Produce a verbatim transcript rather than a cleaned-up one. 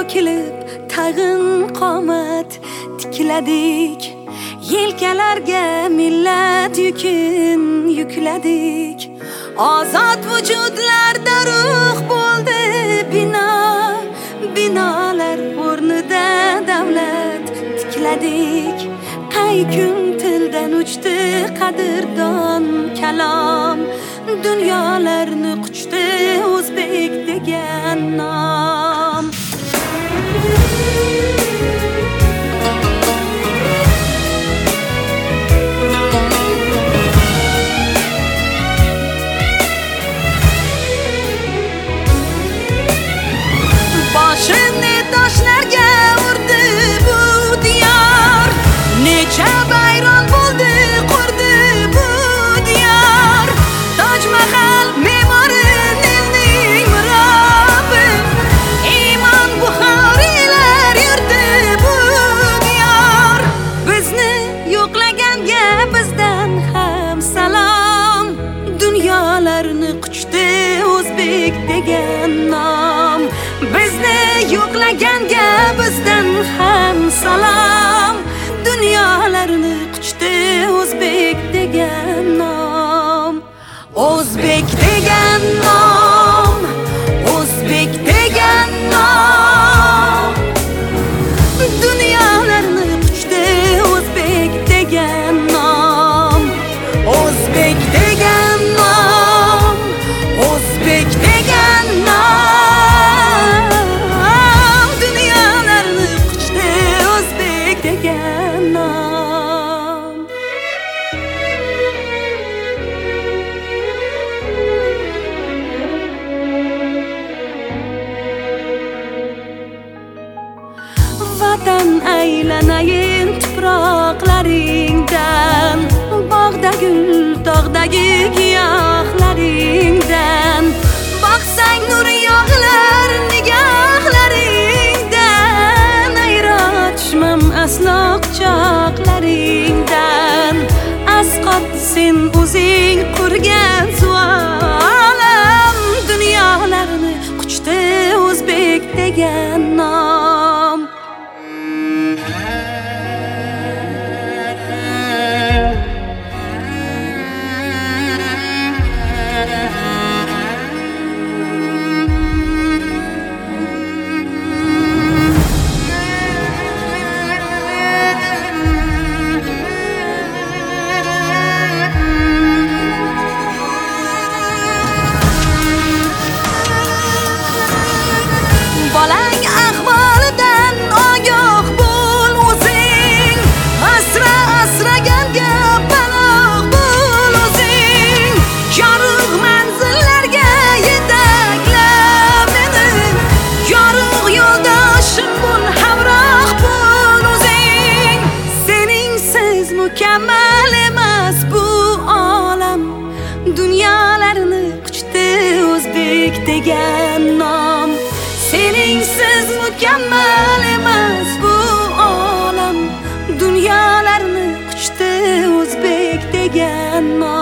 to'kilib tag'in qomat tikladik. Yelkalarga millat yukin yukladik. Ozod vujudlarda ruh bo'ldi bino, binolar o'rnida davlat tikladik. Qay kun tildan uchdi qadrdon kalom, dunyolarni quchdi o'zbek degan nom. Boshini toshlarga urdi bu diyor, necha bayron bo'ldi qurdi bu diyor. Toj Mahal me'mori Nilning mirobi, iymon buxoriylar yurdi bu diyor. Bizni yo'qlaganga bizdan ham salom, dunyolarni quchdi o'zbek degan nom. Bizni yo'qlaganga bizdan ham salom, dunyolarni quchdi o'zbek degan nom. O'zbek degan nom, o'zbek degan nom, dunyolarni quchdi o'zbek degan nom. O'zbek degan nom, o'zbek degan nom, vatan aylanayin tuproqlaringdan, bog'da gul, tog'dagi giyohlaringdan. Boqsang nur yog'lar nigohlaringdan, ayrotishmam aslo quchoqlaringdan. Asqot sen o'zing qurgan suolam, dunyolarni quchdi o'zbek degan nom. Bolang ahvolidan ogoh bo'l o'zing, asra asraganga panoh bo'l o'zing. Yorug' manzillarga yetakla meni, yorug' yo'ldoshim bo'l, hamroh bo'l o'zing. Seningsiz mukammal emas bu olam, dunyolarni quchdi o'zbek degan nom. Seningsiz mukammal emas bu olam, dunyolarni quchdi o'zbek degan nom.